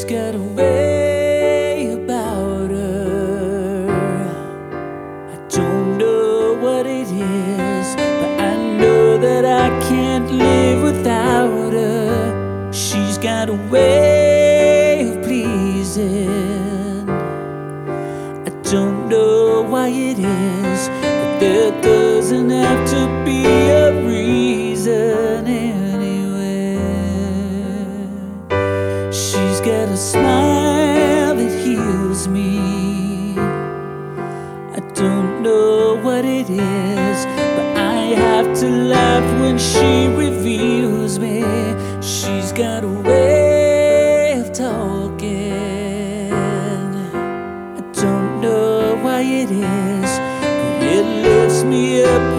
got a way about her. I don't know what it is, but I know that I can't live without her. She's got a way of pleasing. I don't know why it is, but there doesn't have to be a reason anyway. She's got a smile that heals me. I don't know what it is, but I have to laugh when she